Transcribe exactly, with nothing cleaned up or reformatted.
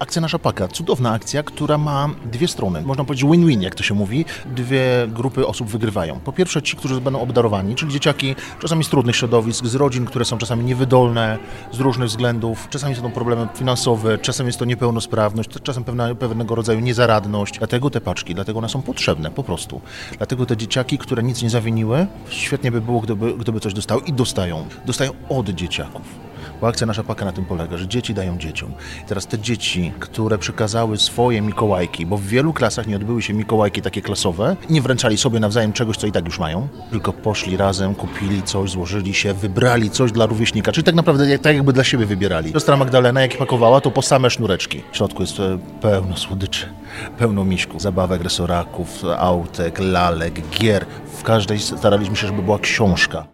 Akcja Nasza Paka. Cudowna akcja, która ma dwie strony. Można powiedzieć win-win, jak to się mówi. Dwie grupy osób wygrywają. Po pierwsze ci, którzy będą obdarowani, czyli dzieciaki czasami z trudnych środowisk, z rodzin, które są czasami niewydolne z różnych względów. Czasami są to problemy finansowe, czasem jest to niepełnosprawność, czasem pewna, pewnego rodzaju niezaradność. Dlatego te paczki, dlatego one są potrzebne, po prostu. Dlatego te dzieciaki, które nic nie zawiniły, świetnie by było, gdyby, gdyby coś dostały i dostają. Dostają od dzieciaków. Bo akcja Nasza Paka na tym polega, że dzieci dają dzieciom. I teraz te dzieci, które przekazały swoje Mikołajki, bo w wielu klasach nie odbyły się Mikołajki takie klasowe, nie wręczali sobie nawzajem czegoś, co i tak już mają, tylko poszli razem, kupili coś, złożyli się, wybrali coś dla rówieśnika, czyli tak naprawdę tak jakby dla siebie wybierali. Siostra Magdalena, jak je pakowała, to po same sznureczki. W środku jest pełno słodyczy, pełno miśków, zabawek, resoraków, autek, lalek, gier. W każdej staraliśmy się, żeby była książka.